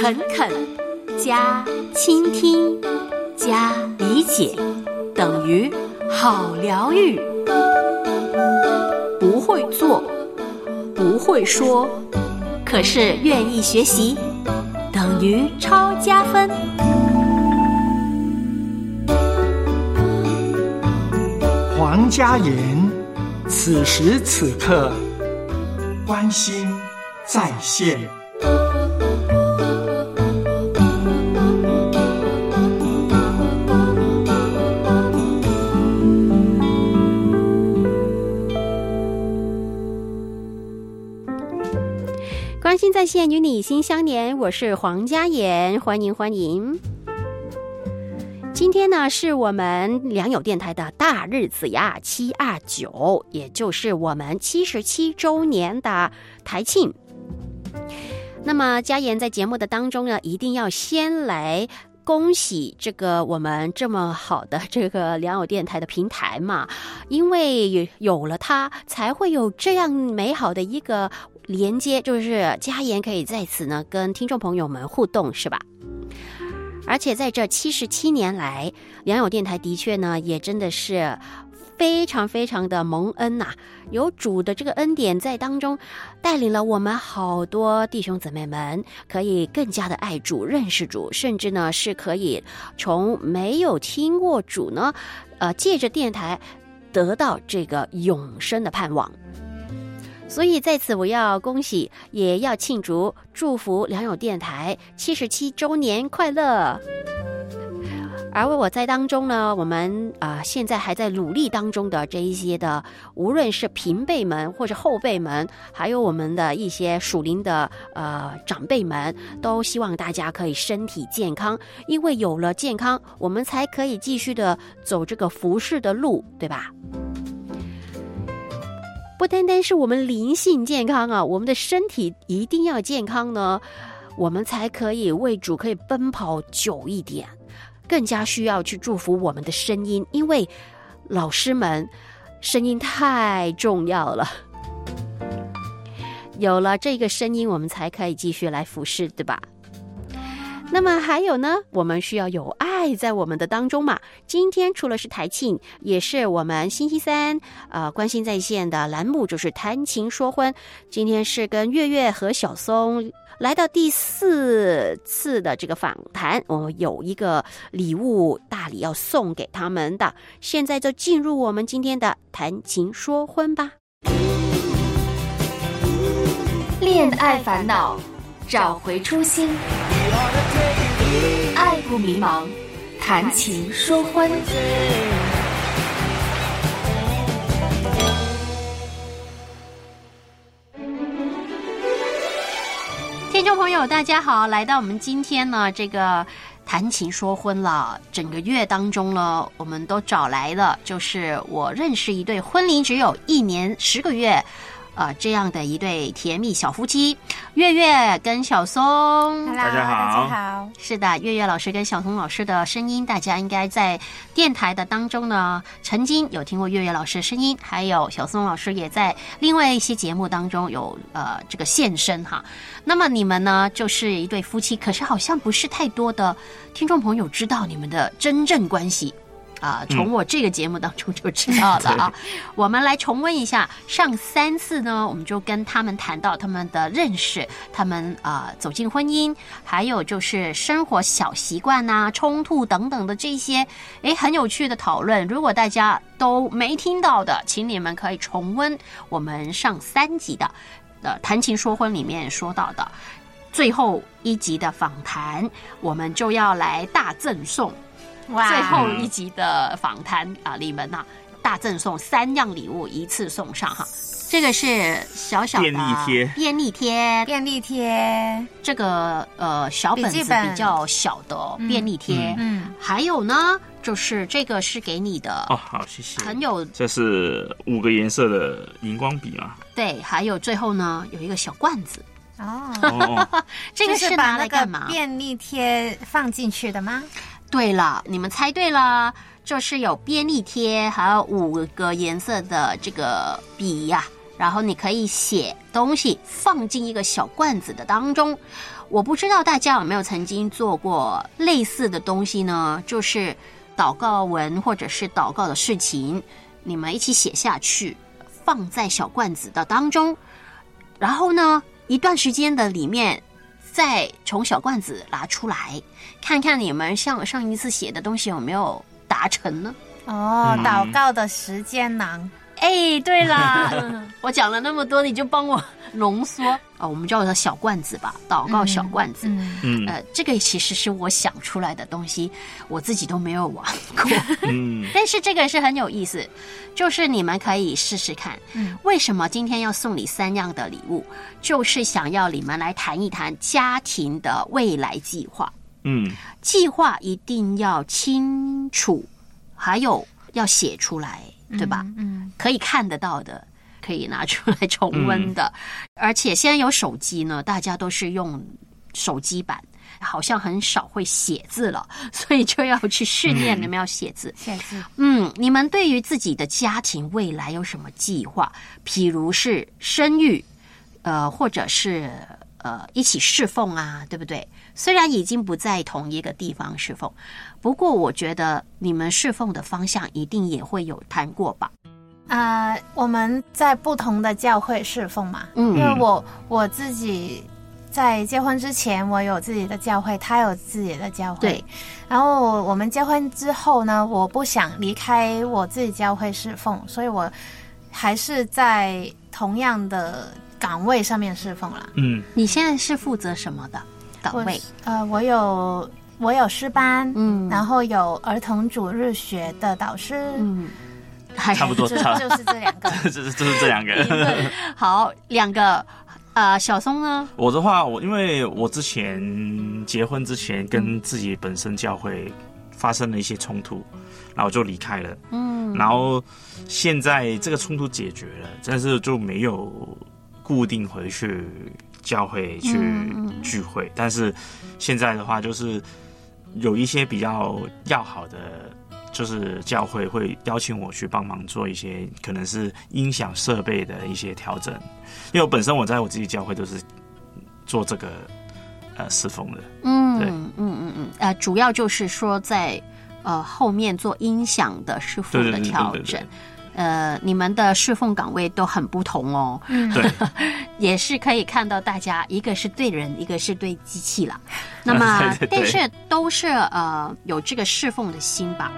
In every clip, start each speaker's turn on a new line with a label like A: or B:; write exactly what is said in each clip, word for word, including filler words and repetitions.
A: 诚恳加倾听加理解等于好疗愈。不会做，不会说，可是愿意学习，等于超加分。
B: 黄家言，此时此刻关心在线。
A: 关心在线，与你心相连，我是黄家言，欢迎欢迎。今天呢，是我们良友电台的大日子呀，七二九，也就是我们七十七周年的台庆。那么家言在节目的当中呢，一定要先来恭喜这个我们这么好的这个良友电台的平台嘛，因为有了它，才会有这样美好的一个连接，就是家言可以在此呢跟听众朋友们互动，是吧？而且在这七十七年来，良友电台的确呢，也真的是非常非常的蒙恩呐、啊，有主的这个恩典在当中，带领了我们好多弟兄姊妹们，可以更加的爱主、认识主，甚至呢是可以从没有听过主呢，呃，借着电台得到这个永生的盼望。所以在此我要恭喜，也要庆祝，祝福良友电台七十七周年快乐。而为我在当中呢，我们啊、呃、现在还在努力当中的这一些的，无论是平辈们或者后辈们，还有我们的一些属灵的呃长辈们，都希望大家可以身体健康，因为有了健康，我们才可以继续的走这个服事的路，对吧？不单单是我们灵性健康啊，我们的身体一定要健康呢，我们才可以为主可以奔跑久一点。更加需要去祝福我们的声音，因为老师们声音太重要了，有了这个声音，我们才可以继续来服侍，对吧？那么还有呢，我们需要有爱在我们的当中嘛。今天除了是台庆，也是我们星期三呃关心在线的栏目，就是谈情说婚。今天是跟月月和小松来到第四次的这个访谈，我有一个礼物大礼要送给他们的。现在就进入我们今天的谈情说婚吧。
C: 恋爱烦恼，找回初心，爱不迷茫，谈情说婚。
A: 听众朋友大家好，来到我们今天呢这个谈情说婚了，整个月当中呢，我们都找来了，就是我认识一对婚龄只有一年十个月呃，这样的一对甜蜜小夫妻，月月跟小松。
D: 大家好，大家好。
A: 是的，月月老师跟小松老师的声音，大家应该在电台的当中呢，曾经有听过月月老师的声音，还有小松老师也在另外一些节目当中有呃这个现身哈。那么你们呢，就是一对夫妻，可是好像不是太多的听众朋友知道你们的真正关系。啊、呃，从我这个节目当中就知道了啊。嗯、我们来重温一下上三次呢，我们就跟他们谈到他们的认识，他们啊、呃、走进婚姻，还有就是生活小习惯啊、冲突等等的这些，诶很有趣的讨论。如果大家都没听到的，请你们可以重温我们上三集的呃谈情说婚里面说到的最后一集的访谈，我们就要来大赠送。最后一集的访谈啊，你们呐、啊、大赠送三样礼物一次送上哈。这个是小小的
D: 便利贴，
A: 便利贴，
E: 便利贴。
A: 这个呃小本子比较小的、哦、便利贴，
E: 嗯，
A: 还有呢，就是这个是给你的
D: 哦，好，谢谢。
A: 很有，
D: 这是五个颜色的荧光笔嘛？
A: 对，还有最后呢有一个小罐子。
E: 哦，
A: 这个是拿来干嘛？
E: 把那个便利贴放进去的吗？
A: 对了，你们猜对了，就是有便利贴，还有五个颜色的这个笔呀、啊， 然后你可以写东西放进一个小罐子的当中。我不知道大家有没有曾经做过类似的东西呢？就是祷告文或者是祷告的事情，你们一起写下去，放在小罐子的当中，然后呢，一段时间的里面，再从小罐子拿出来，看看你们像上一次写的东西有没有达成呢？
E: 哦，嗯、祷告的时间囊。
A: 哎，对啦，我讲了那么多，你就帮我浓缩哦，我们叫它小罐子吧，祷告小罐子。嗯嗯、呃，这个其实是我想出来的东西，我自己都没有玩过。嗯，但是这个是很有意思，就是你们可以试试看。嗯，为什么今天要送你三样的礼物？就是想要你们来谈一谈家庭的未来计划。嗯，计划一定要清楚，还有要写出来。对吧？嗯，嗯可以看得到的，可以拿出来重温的。嗯、而且现在有手机呢，大家都是用手机版，好像很少会写字了，所以就要去训练你们要写字。
E: 写字。
A: 嗯，你们对于自己的家庭未来有什么计划？譬如是生育，呃，或者是呃一起侍奉啊，对不对？虽然已经不在同一个地方侍奉。不过我觉得你们侍奉的方向一定也会有谈过吧？
E: 啊、呃，我们在不同的教会侍奉嘛，嗯，因为我我自己在结婚之前，我有自己的教会，他有自己的教会，
A: 对。
E: 然后我们结婚之后呢，我不想离开我自己教会侍奉，所以我还是在同样的岗位上面侍奉啦。
A: 嗯，你现在是负责什么的岗位？
E: 呃，我有。我有诗班，嗯，然后有儿童主日学的导师，嗯，
D: 差不多，
E: 就就是这两个，
D: 就是就是这两个。
A: 好，两个，呃，小松呢？
D: 我的话，我因为我之前结婚之前跟自己本身教会发生了一些冲突，然后就离开了，嗯，然后现在这个冲突解决了，但是就没有固定回去教会去聚会，嗯、但是现在的话就是。有一些比较要好的，就是教会会邀请我去帮忙做一些可能是音响设备的一些调整，因为我本身我在我自己教会都是做这个呃侍奉的，
A: 嗯，对，嗯嗯嗯，呃，主要就是说在呃后面做音响的侍奉的调整。对对对对对对呃，你们的侍奉岗位都很不同哦，
D: 嗯，对，
A: 也是可以看到大家一个是对人，一个是对机器啦。那么，对对对但是都是呃有这个侍奉的心吧。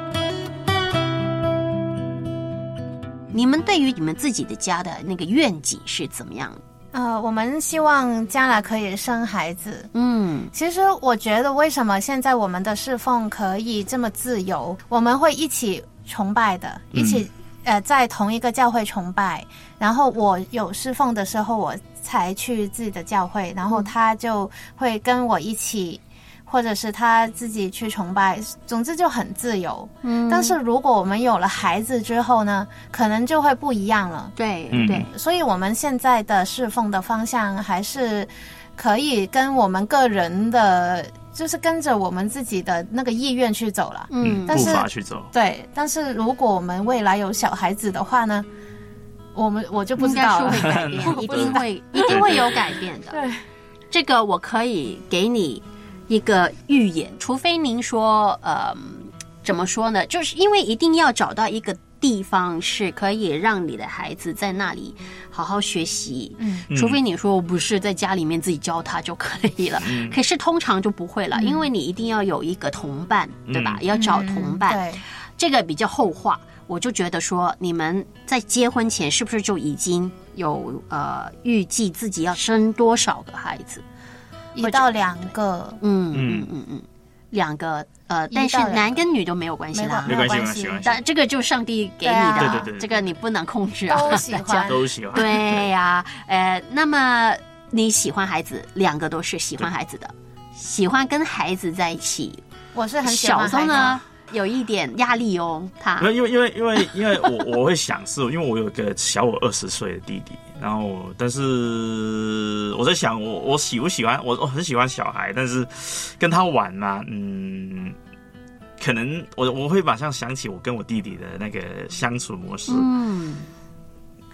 A: 你们对于你们自己的家的那个愿景是怎么样的？
E: 呃，我们希望将来可以生孩子。嗯，其实我觉得为什么现在我们的侍奉可以这么自由，我们会一起崇拜的，一起。嗯呃，在同一个教会崇拜，然后我有侍奉的时候，我才去自己的教会，然后他就会跟我一起，或者是他自己去崇拜，总之就很自由。嗯，但是如果我们有了孩子之后呢，可能就会不一样了。
A: 对对，
E: 所以我们现在的侍奉的方向还是可以跟我们个人的。就是跟着我们自己的那个意愿去走了，
D: 嗯，但是步伐去走。
E: 对，但是如果我们未来有小孩子的话呢，我们我就不知道了，
A: 应该是会改变，一定会一定会有改变的。
E: 对，
A: 这个我可以给你一个预言，除非您说，呃，怎么说呢？就是因为一定要找到一个地方是可以让你的孩子在那里好好学习，嗯，除非你说我不是在家里面自己教他就可以了，嗯，可是通常就不会了，嗯，因为你一定要有一个同伴，嗯，对吧？要找同伴，
E: 嗯，对，
A: 这个比较后话。我就觉得说，你们在结婚前是不是就已经有呃预计自己要生多少个孩子？
E: 一到两个，
A: 嗯嗯嗯嗯，两个。呃，但是男跟女都没有关系啦，
D: 没关系，没关系。
A: 但这个就上帝给你的，
D: 对对对，
A: 这个你不能控制啊。
E: 都喜欢，
D: 都喜欢。
A: 对呀，呃，那么你喜欢孩子，两个都是喜欢孩子的，喜欢跟孩子在一起。
E: 我是很喜欢孩子。
A: 小松呢，有一点压力哦，他。
D: 因为因为因为因为我我会想是，因为我有个小我二十岁的弟弟。然后，但是我在想，我我喜不喜欢我我很喜欢小孩，但是跟他玩嘛，嗯，可能我我会马上想起我跟我弟弟的那个相处模式，嗯，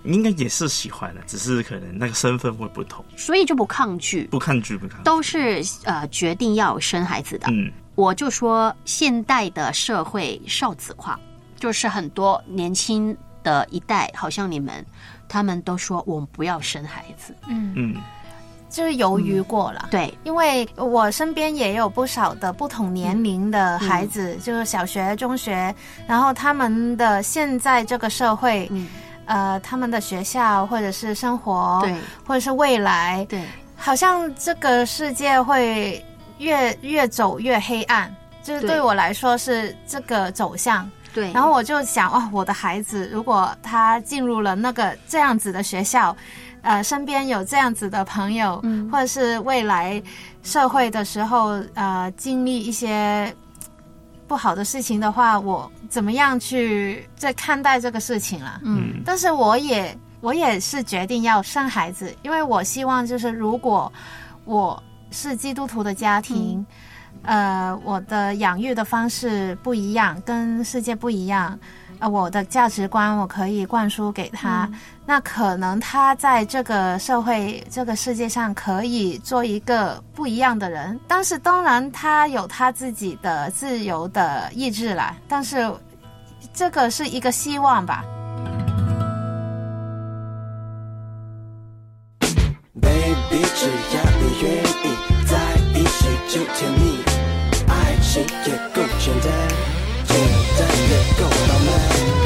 D: 应该也是喜欢的，只是可能那个身份会不同，
A: 所以就不抗拒，
D: 不抗拒，不抗拒，
A: 都是呃决定要生孩子的。
D: 嗯，
A: 我就说现代的社会少子化，就是很多年轻的一代，好像你们，他们都说我们不要生孩子。
E: 嗯
D: 嗯。
E: 就是犹豫过了、嗯，
A: 对，
E: 因为我身边也有不少的不同年龄的孩子，嗯、就是小学、中学，然后他们的现在这个社会，嗯、呃，他们的学校或者是生活，
A: 对，
E: 或者是未来，
A: 对，
E: 好像这个世界会越越走越黑暗，就是对我来说是这个走向。
A: 对，
E: 然后我就想，哦，我的孩子如果他进入了那个这样子的学校。呃，身边有这样子的朋友，嗯，或者是未来社会的时候，呃，经历一些不好的事情的话，我怎么样去在看待这个事情啦？嗯，但是我也我也是决定要生孩子，因为我希望就是如果我是基督徒的家庭，嗯、呃，我的养育的方式不一样，跟世界不一样。呃，我的价值观我可以灌输给他、嗯，那可能他在这个社会、这个世界上可以做一个不一样的人。但是当然他有他自己的自由的意志啦，但是这个是一个希望吧。Baby， 只要你愿意在一起就甜蜜，爱情也够简单。简单也够浪漫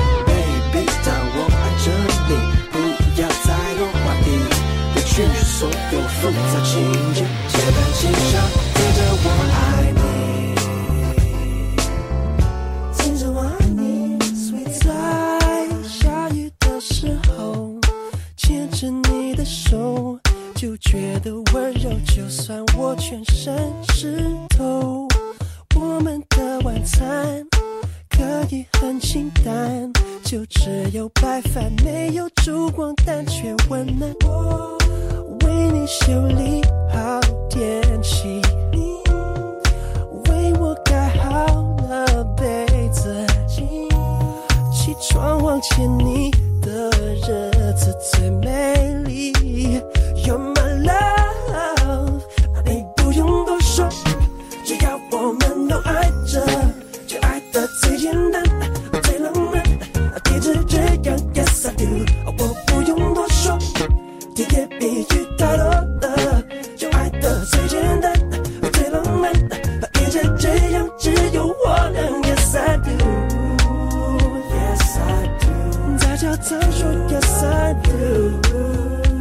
E: ，Baby， 当我爱着你，不要再用话题不去所有复杂情节，结伴欣赏，听着我爱你，听着我爱你。在下雨的时候，牵着你的手，就觉得温柔，就算我全身湿透，我们的晚餐。可以很清淡，就只有白饭，没有烛光，但却温暖。我为你修理好电器，为我盖好了被子，起床望见你的日子最美丽。You're my love， 你不用多说，只要我们都爱着。就爱的最简单，最浪漫，一直这样 ，Yes I do， 我不用多说，体贴比喻太多了。就爱的最简单，最浪漫，一直这样，只有我能 ，Yes I do，Yes I do， 大家常说 Yes I do。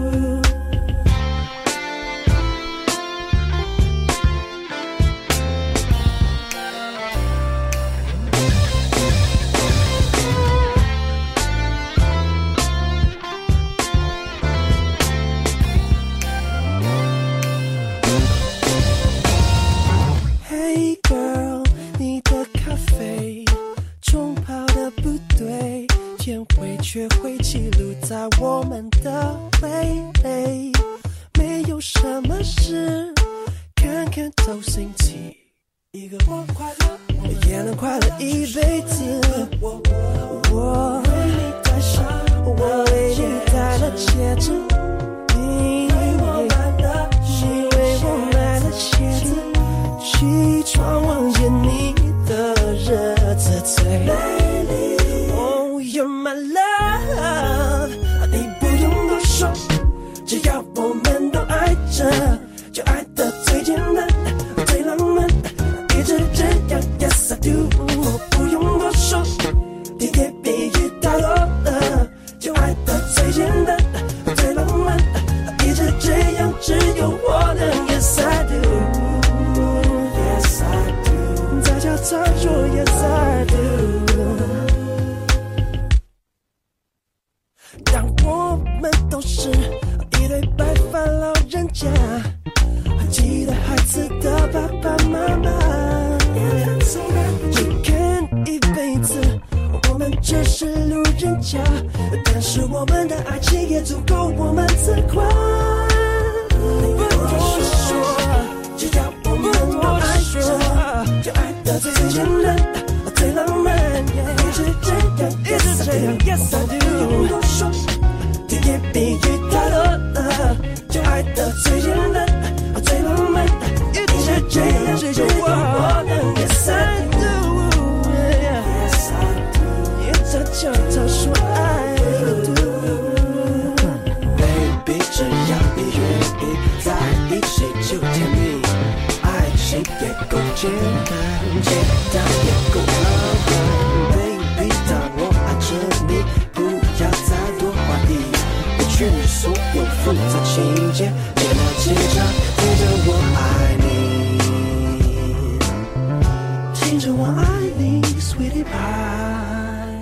E: 却会记录在我们的回忆，没有什么事，看看都兴起。一个我快乐，也能快乐一辈子。我我为你戴上，我为你戴了戒指，你为我买了，你为我买了鞋子，起床望见你的日子最美丽。Oh, you're my love， 你不用多说，只要我们都爱着，就爱的最简单，最浪漫，一直这样 ，Yes I do。我不用多说，体贴比喻太多了，就爱的最简单，最浪漫，一直这样，只有我能 ，Yes I do，Yes I do。大家常说 Yes I do。当我们都是一对白发老人家，还记得孩子的爸爸妈妈，只看一辈子，我们只是路人甲，但是我们的爱情也足够我们自夸。不多说，只要我们都爱着，就爱的最简单，最浪漫，一直这样，一直这样 ，Yes I do。不多说，体
F: 爱的最简单，最浪漫的，一定是这样追求我的。Yes I do，Yes I do， 一早就早说 I do。Baby， 只要你愿意在一起就甜蜜，爱情也够简单，简单也够浪漫。Baby， 当我爱着你，不要再多怀疑。去所有复杂情节，接纳接着听着我爱你，听着我爱你 Sweetie Pie。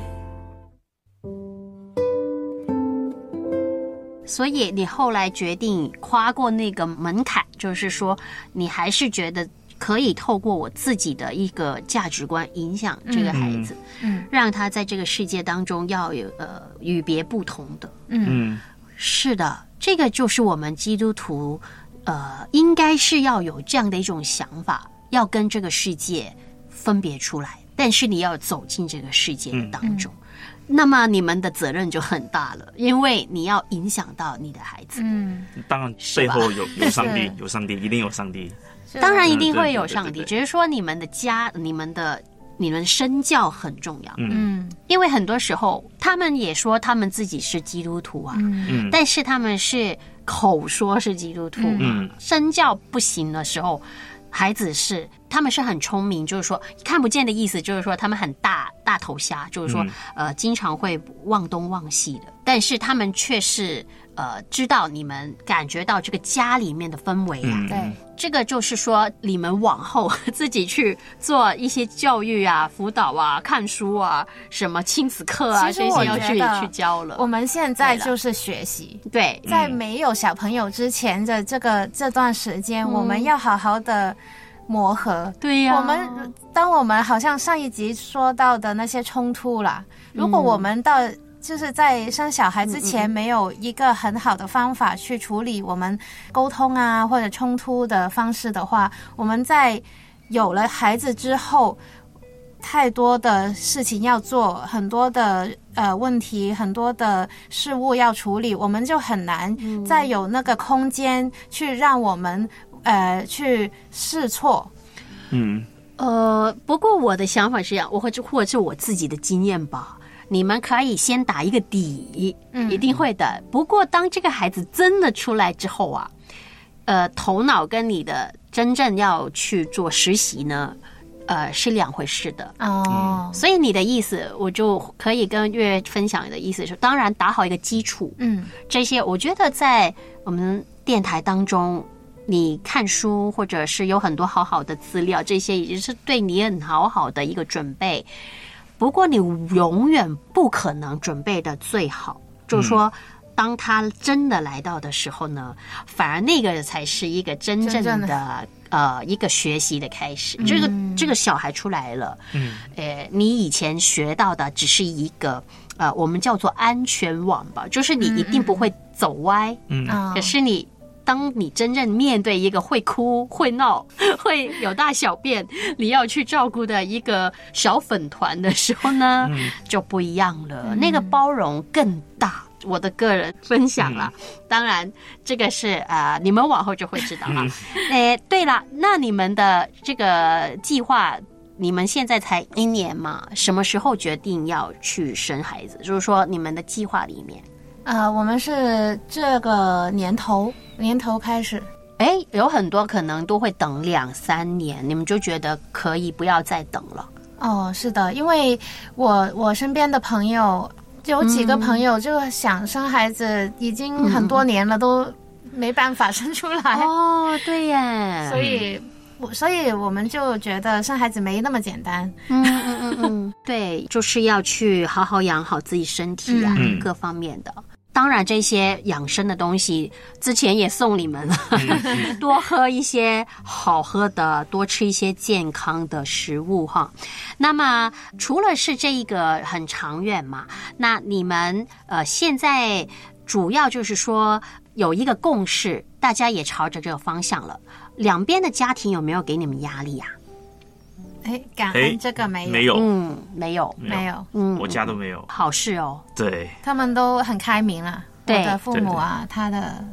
A: 所以你后来决定跨过那个门槛，就是说你还是觉得可以透过我自己的一个价值观影响这个孩子，嗯，让他在这个世界当中要有呃与别不同的，嗯。是的，这个就是我们基督徒，呃，应该是要有这样的一种想法，要跟这个世界分别出来，但是你要走进这个世界的当中，嗯、那么你们的责任就很大了，因为你要影响到你的孩子。嗯，
D: 当然背后有有上帝，有上帝，一定有上帝。
A: 当然一定会有上帝，只是说你们的家，你们的。你们身教很重要，嗯，因为很多时候他们也说他们自己是基督徒啊，嗯，但是他们是口说是基督徒，嗯，身教不行的时候，孩子是他们是很聪明，就是说看不见的意思，就是说他们很大大头虾，就是说、嗯、呃经常会忘东忘西的，但是他们却是呃知道你们感觉到这个家里面的氛围啊，嗯、对。这个就是说，你们往后自己去做一些教育啊、辅导啊、看书啊、什么亲子课啊，这些要去去教了。
E: 我们现在就是学习，
A: 对，
E: 在没有小朋友之前的这个这段时间，嗯、我们要好好的磨合。
A: 对呀、啊，
E: 我们当我们好像上一集说到的那些冲突啦，如果我们到。嗯就是在生小孩之前没有一个很好的方法去处理我们沟通啊或者冲突的方式的话，我们在有了孩子之后，太多的事情要做，很多的呃问题，很多的事物要处理，我们就很难再有那个空间去让我们呃去试错。
A: 嗯，呃，不过我的想法是这样，我或者或者是我自己的经验吧。你们可以先打一个底，嗯，一定会的。不过当这个孩子真的出来之后啊，呃，头脑跟你的真正要去做实习呢，呃，是两回事的哦。所以你的意思，我就可以跟月分享的意思是，当然打好一个基础，嗯，这些我觉得在我们电台当中，你看书或者是有很多好好的资料，这些已经是对你很好好的一个准备。不过你永远不可能准备的最好，就是说当他真的来到的时候呢，反而那个才是一个真正的, 真的呃一个学习的开始。嗯、这个这个小孩出来了，嗯，呃，你以前学到的只是一个呃我们叫做安全网吧，就是你一定不会走歪，嗯，可是你。当你真正面对一个会哭、会闹、会有大小便，你要去照顾的一个小粉团的时候呢，嗯、就不一样了。嗯、那个包容更大。我的个人分享啦，嗯、当然这个是啊、呃，你们往后就会知道了。哎、嗯，对了，那你们的这个计划，你们现在才一年嘛？什么时候决定要去生孩子？就是说你们的计划里面。
E: 呃，我们是这个年头年头开始，
A: 哎，有很多可能都会等两三年，你们就觉得可以不要再等了。
E: 哦，是的，因为我我身边的朋友有几个朋友就想生孩子，嗯、已经很多年了，都没办法生出来。
A: 哦，对耶，
E: 所以。所以我们就觉得生孩子没那么简单。
A: 嗯嗯嗯嗯，对，就是要去好好养好自己身体啊，嗯、各方面的。当然，这些养生的东西之前也送你们了，嗯、多喝一些好喝的，多吃一些健康的食物哈。那么，除了是这一个很长远嘛，那你们呃现在主要就是说有一个共识，大家也朝着这个方向了。两边的家庭有没有给你们压力啊？
E: 哎，感恩这个没有，
D: 没有，
A: 嗯，没有，
E: 没有，
D: 嗯，我家都没有，
A: 好事哦。
D: 对，
E: 他们都很开明啊，我的父母啊，他的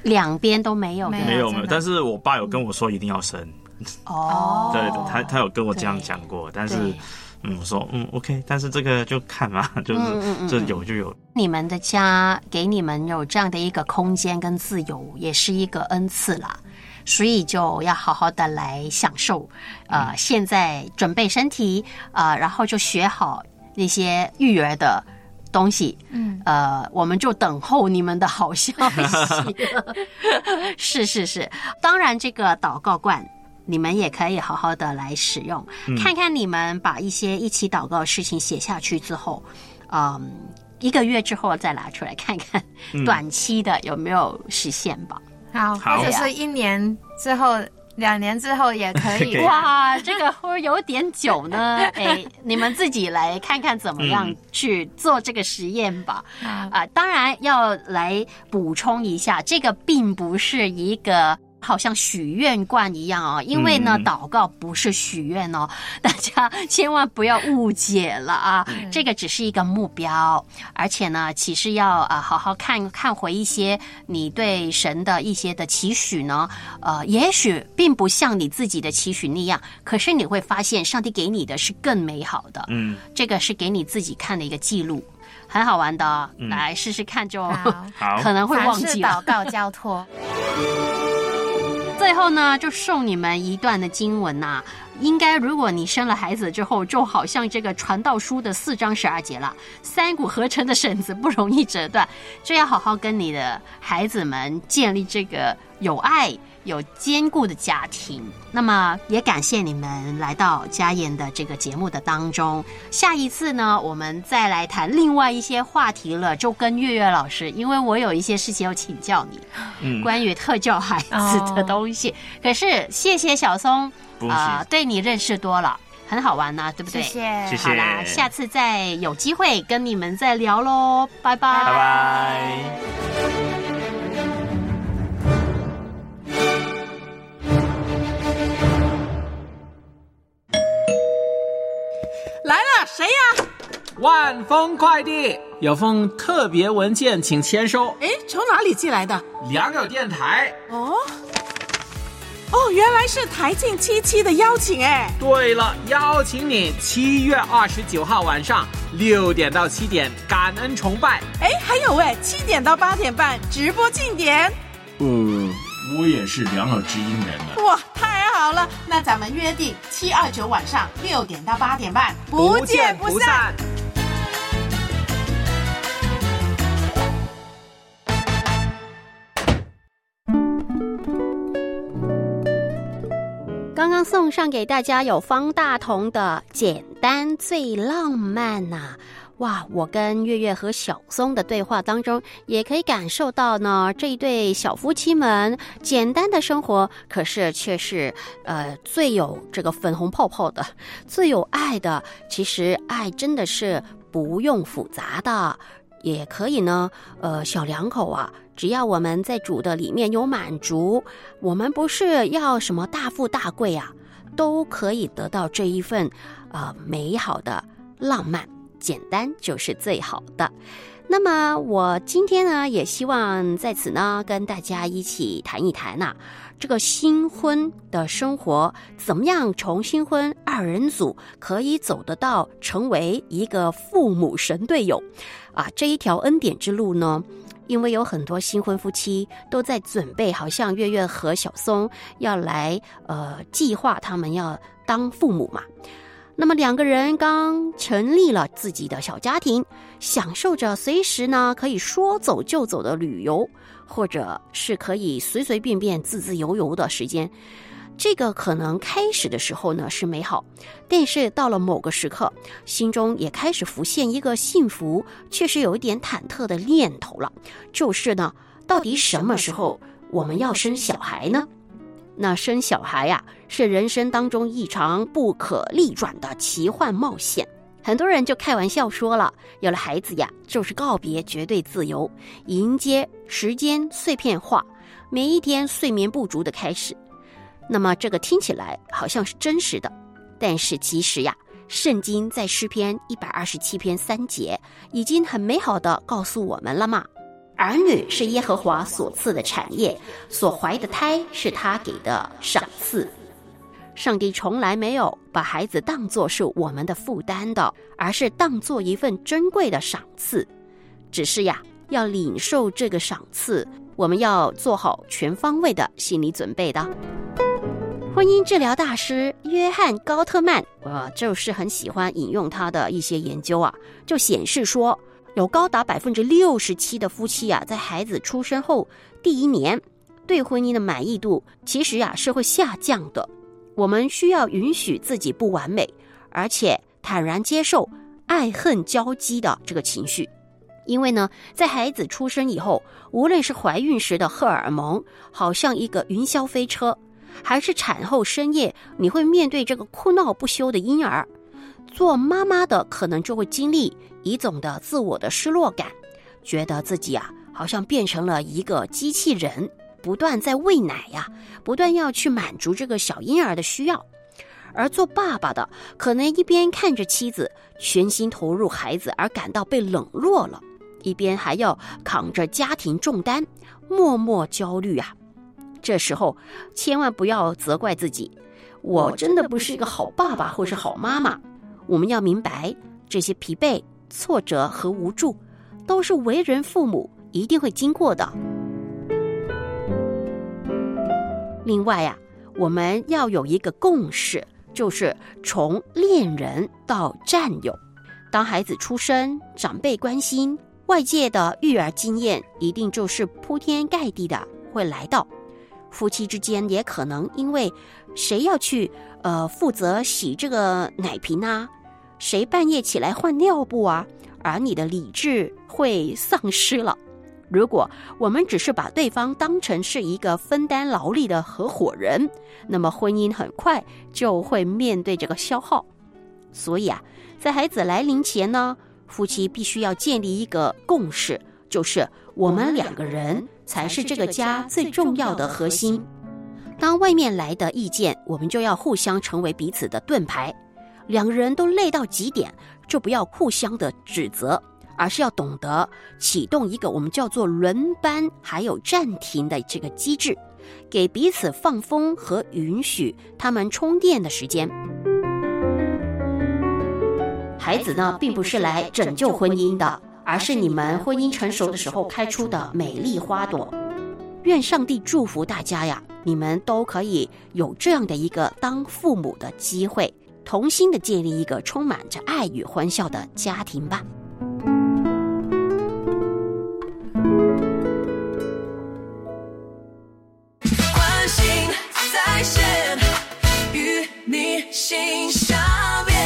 A: 两边都没有，
D: 没有没有，但是我爸有跟我说一定要生。
A: 哦，
D: 对对，他他有跟我这样讲过，但是嗯，我说嗯 OK， 但是这个就看嘛，就是嗯嗯嗯就有就有。
A: 你们的家给你们有这样的一个空间跟自由，也是一个恩赐啦。所以就要好好的来享受，呃，嗯、现在准备身体，呃，然后就学好那些育儿的东西，嗯，呃，我们就等候你们的好消息。是是是，当然这个祷告罐你们也可以好好的来使用，嗯、看看你们把一些一起祷告的事情写下去之后，嗯，一个月之后再拿出来看看，短期的有没有实现吧。
E: 好，或者是一年之后、两年之后也可以。
A: 哇，这个会有点久呢。哎，你们自己来看看怎么样去做这个实验吧。啊、嗯呃，当然要来补充一下，这个并不是一个好像许愿罐一样哦，因为呢，嗯、祷告不是许愿哦，大家千万不要误解了啊！嗯、这个只是一个目标，而且呢，其实要啊、呃、好好看看回一些你对神的一些的期许呢，呃，也许并不像你自己的期许那样，可是你会发现上帝给你的是更美好的，嗯，这个是给你自己看的一个记录。很好玩的，嗯、来试试看就可能会忘记了。
E: 祷告交托。
A: 最后呢，就送你们一段的经文呐、啊。应该，如果你生了孩子之后，就好像这个传道书的四章十二节了，三股合成的绳子不容易折断，就要好好跟你的孩子们建立这个有爱、有坚固的家庭。那么，也感谢你们来到家燕的这个节目的当中。下一次呢，我们再来谈另外一些话题了，就跟月月老师，因为我有一些事情要请教你，嗯，关于特教孩子的东西。哦、可是，谢谢小松。啊、呃，对你认识多了，很好玩呢、啊，对不对？
E: 谢谢，
D: 谢谢。
A: 好啦，下次再有机会跟你们再聊喽，拜拜，
D: 拜拜。
G: 来了，谁呀？万丰快递有封特别文件，请签收。
H: 哎，从哪里寄来的？
G: 良友电台。
H: 哦。哦，原来是台庆七七的邀请哎！
G: 对了，邀请你七月二十九号晚上六点到七点感恩崇拜。
H: 哎，还有哎，七点到八点半直播庆典。
I: 呃，我也是良友之音人了。
H: 哇，太好了！那咱们约定七二九晚上六点到八点半，不见不散。
A: 刚刚送上给大家有方大同的简单最浪漫呐、啊，哇！我跟月月和小松的对话当中，也可以感受到呢，这一对小夫妻们简单的生活，可是却是呃最有这个粉红泡泡的，最有爱的。其实爱真的是不用复杂的，也可以呢，呃，小两口啊。只要我们在主的里面有满足，我们不是要什么大富大贵啊，都可以得到这一份呃美好的浪漫，简单就是最好的。那么我今天呢，也希望在此呢跟大家一起谈一谈啊，这个新婚的生活怎么样从新婚二人组可以走得到成为一个父母神队友啊，这一条恩典之路呢。因为有很多新婚夫妻都在准备，好像月月和小松要来呃计划他们要当父母嘛。那么两个人刚成立了自己的小家庭，享受着随时呢可以说走就走的旅游，或者是可以随随便便自自由由的时间。这个可能开始的时候呢是美好，但是到了某个时刻，心中也开始浮现一个幸福却是有一点忐忑的念头了，就是呢，到底什么时候我们要生小孩呢？那生小孩呀、啊，是人生当中一场不可逆转的奇幻冒险。很多人就开玩笑说了，有了孩子呀，就是告别绝对自由，迎接时间碎片化，每一天睡眠不足的开始。那么这个听起来好像是真实的，但是其实呀，圣经在诗篇一百二十七篇三节已经很美好的告诉我们了嘛。 儿女是耶和华所赐的产业，所怀的胎是他给的赏赐。上帝从来没有把孩子当作是我们的负担的，而是当作一份珍贵的赏赐。只是呀，要领受这个赏赐，我们要做好全方位的心理准备的。婚姻治疗大师约翰高特曼，我就是很喜欢引用他的一些研究啊，就显示说，有高达百分之六十七的夫妻啊，在孩子出生后第一年，对婚姻的满意度其实啊是会下降的。我们需要允许自己不完美，而且坦然接受爱恨交织的这个情绪。因为呢，在孩子出生以后，无论是怀孕时的荷尔蒙好像一个云霄飞车，还是产后深夜你会面对这个哭闹不休的婴儿，做妈妈的可能就会经历一种的自我的失落感，觉得自己啊好像变成了一个机器人，不断在喂奶呀、啊，不断要去满足这个小婴儿的需要。而做爸爸的可能一边看着妻子全心投入孩子而感到被冷落了，一边还要扛着家庭重担，默默焦虑啊。这时候千万不要责怪自己，我真的不是一个好爸爸或是好妈妈。我们要明白，这些疲惫、挫折和无助都是为人父母一定会经过的。另外啊，我们要有一个共识，就是从恋人到战友。当孩子出生，长辈关心，外界的育儿经验一定就是铺天盖地的会来到。夫妻之间也可能因为谁要去呃负责洗这个奶瓶啊，谁半夜起来换尿布啊，而你的理智会丧失了。如果我们只是把对方当成是一个分担劳力的合伙人，那么婚姻很快就会面对这个消耗。所以啊，在孩子来临前呢，夫妻必须要建立一个共识，就是我们两个人才是这个家最重要的核心。当外面来的意见，我们就要互相成为彼此的盾牌。两个人都累到极点，就不要互相的指责，而是要懂得启动一个我们叫做轮班还有暂停的这个机制，给彼此放风和允许他们充电的时间。孩子呢，并不是来拯救婚姻的，而是你们婚姻成熟的时候开出的美丽花朵。愿上帝祝福大家呀，你们都可以有这样的一个当父母的机会，同心的建立一个充满着爱与欢笑的家庭吧。
F: 关心在线，与你心相连。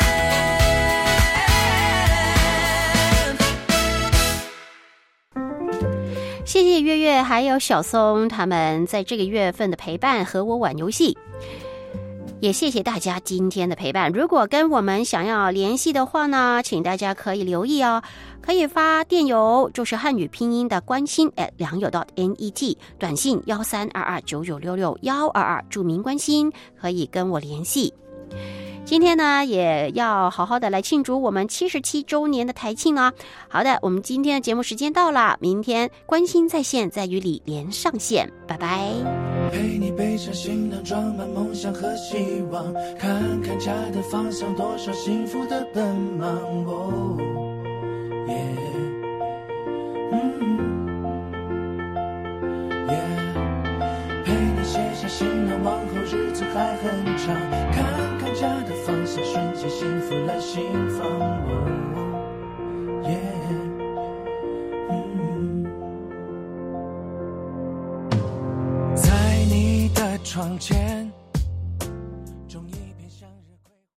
A: 谢谢月月还有小松他们在这个月份的陪伴和我玩游戏，也谢谢大家今天的陪伴。如果跟我们想要联系的话呢，请大家可以留意哦，可以发电邮，就是汉语拼音的关心 at 良友 .net， 短信一三二二九九六六一二二，注明关心，可以跟我联系。今天呢，也要好好的来庆祝我们七十七周年的台庆啊！好的，我们今天的节目时间到了，明天关心在线再与你连上线，拜拜。
F: 陪你背上行囊，装满梦想和希望，看看家的方向，多少幸福的奔忙。哦，耶，嗯，耶，陪你写下行囊，往后日子还很长，看看家的方向，瞬间幸福来心房。哦，耶，嗯，在你的窗前